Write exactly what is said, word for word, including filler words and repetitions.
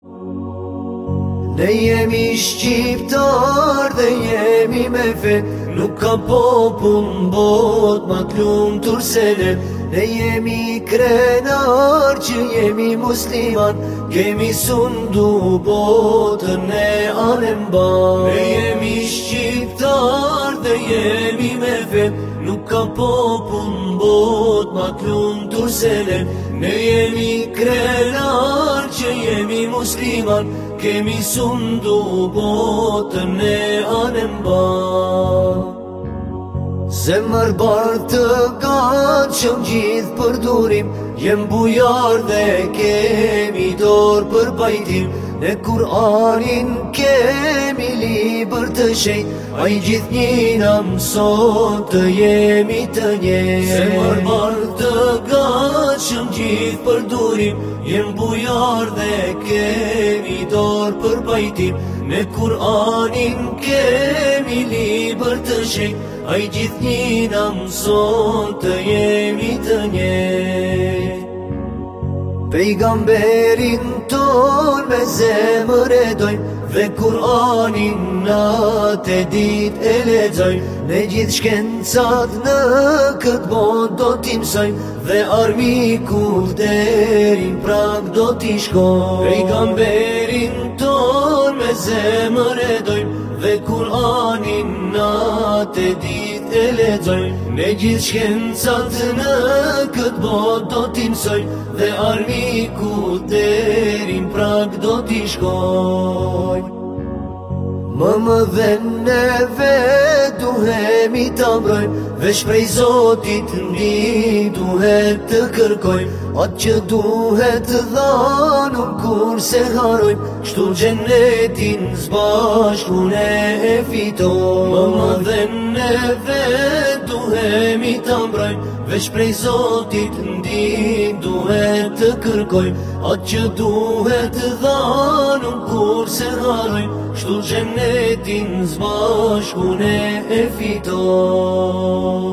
Ne jemi shqiptar dhe jemi me fe, nuk ka popull bot ma t'lumtur se ne. Ne jemi krenar që jemi musliman, kemi sundu botën e anemban. Ne jemi shqiptar dhe jemi me fe, nuk ka popull bot ma t'lumtur se ne. Ne jemi krenar që jemi musliman, kemi sundu botën e anemban. Zemër bardh të gatshëm gjithë për durim, jem bujar dhe kemi dorë për pajtim. Ne Kur'anin kemi libër të shenjtë, ai gjithnjë na mëson të jemi të njëjtë. Zemër bardh të gatshëm gjithë për durim, jem bujar dhe kemi dorë për pajtim. Ne Kur'anin kemi libër të shenjtë, ai gjithnjë na mëson të jemi të njëjtë. Pejgamberin ton me zemër e dojmë, dhe Kur'anin natë e ditë e lexojmë. Ne gjithë shkencat në këtë botë do t'i mësojmë, dhe armikut deri në prag do t'i shkojmë. Pejgamberin ton me zemër e dojmë, dhe Kur'anin natë e ditë e lexojmë. Ne gjithë shkencat në këtë botë do t'i mësojmë, dhe armikut deri në prag do t'i shkojmë. Më më dhe neve duhemi t'a mbrojmë, veç prej Zotit ndihmë duhet të kërkojmë. Atë që duhet dhanum kur se harojmë, kështu gjennetin zbashku ne e fitojmë. Më më dhe neve duhemi t'a mbrojmë, veç prej Zotit ndihmë duhet të kërkojmë. Atë që duhet dhanum kur se harojmë, kështu gjennetin zbashku ne e fitojmë.